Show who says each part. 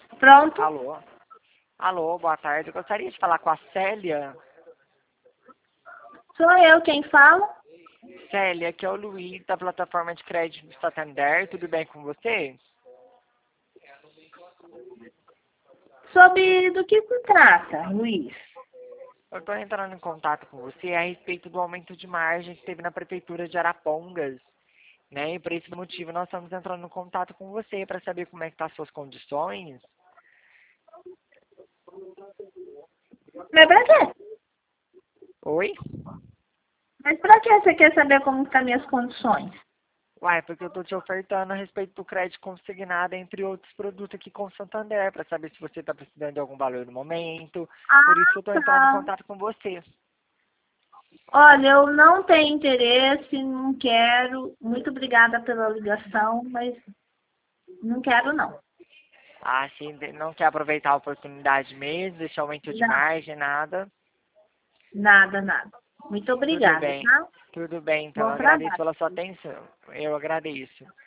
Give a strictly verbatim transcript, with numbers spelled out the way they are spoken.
Speaker 1: Pronto.
Speaker 2: Alô? Alô, boa tarde. Eu gostaria de falar com a Célia.
Speaker 1: Sou eu quem fala.
Speaker 2: Célia, aqui é o Luiz, da plataforma de crédito do Santander. Tudo bem com você?
Speaker 1: Sobre do que se trata, Luiz?
Speaker 2: Eu estou entrando em contato com você a respeito do aumento de margem que teve na prefeitura de Arapongas. Né? E por esse motivo nós estamos entrando em contato com você para saber como é que estão as suas condições.
Speaker 1: Mas pra quê?
Speaker 2: Oi?
Speaker 1: Mas pra que você quer saber como estão minhas condições?
Speaker 2: Uai, porque eu estou te ofertando a respeito do crédito consignado, entre outros produtos aqui com o Santander, para saber se você está precisando de algum valor no momento. Por isso
Speaker 1: Ah,
Speaker 2: que eu estou entrando em
Speaker 1: tá.
Speaker 2: contato com você.
Speaker 1: Olha, eu não tenho interesse, não quero. Muito obrigada pela ligação, mas não quero não.
Speaker 2: Ah, sim, não quer aproveitar a oportunidade mesmo, esse aumento de
Speaker 1: Não,
Speaker 2: margem, nada.
Speaker 1: nada, nada. Muito
Speaker 2: Tudo
Speaker 1: obrigada,
Speaker 2: bem,
Speaker 1: tá?
Speaker 2: tudo bem, então.
Speaker 1: Bom
Speaker 2: Eu agradeço
Speaker 1: trabalho.
Speaker 2: pela sua atenção. Eu agradeço.